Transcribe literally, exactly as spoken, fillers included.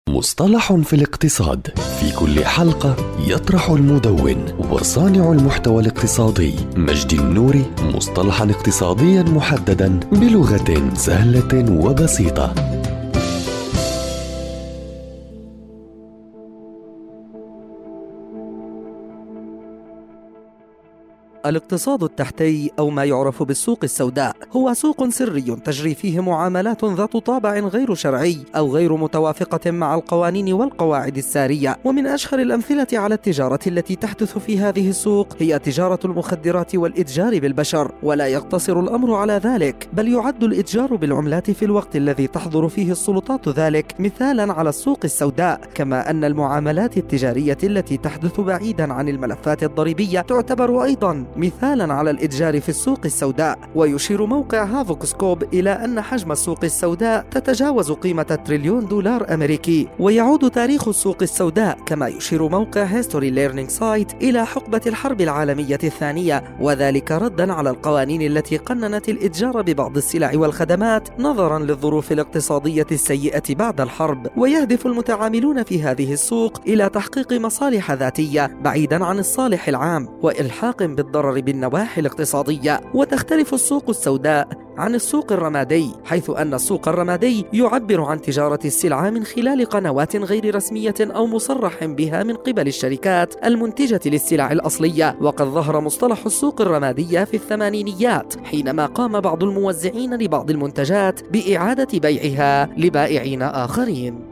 مصطلح في الاقتصاد. في كل حلقة يطرح المدون وصانع المحتوى الاقتصادي مجدي النوري مصطلحا اقتصاديا محددا بلغة سهلة وبسيطة. الاقتصاد التحتي أو ما يعرف بالسوق السوداء هو سوق سري تجري فيه معاملات ذات طابع غير شرعي أو غير متوافقة مع القوانين والقواعد السارية. ومن أشهر الأمثلة على التجارة التي تحدث في هذه السوق هي تجارة المخدرات والإتجار بالبشر، ولا يقتصر الأمر على ذلك، بل يعد الإتجار بالعملات في الوقت الذي تحظر فيه السلطات ذلك مثالا على السوق السوداء، كما أن المعاملات التجارية التي تحدث بعيدا عن الملفات الضريبية تعتبر أيضا مثالا على الإتجار في السوق السوداء. ويشير موقع هافوكسكوب إلى أن حجم السوق السوداء تتجاوز قيمة تريليون دولار أمريكي. ويعود تاريخ السوق السوداء كما يشير موقع هيستوري ليرنينج سايت إلى حقبة الحرب العالمية الثانية، وذلك ردا على القوانين التي قننت الإتجار ببعض السلع والخدمات نظرا للظروف الاقتصادية السيئة بعد الحرب. ويهدف المتعاملون في هذه السوق إلى تحقيق مصالح ذاتية بعيدا عن الصالح العام وإلحاق بالضرر بالنواحي الاقتصادية. وتختلف السوق السوداء عن السوق الرمادي، حيث أن السوق الرمادي يعبر عن تجارة السلعة من خلال قنوات غير رسمية أو مصرح بها من قبل الشركات المنتجة للسلع الأصلية. وقد ظهر مصطلح السوق الرمادية في الثمانينيات حينما قام بعض الموزعين لبعض المنتجات بإعادة بيعها لبائعين آخرين.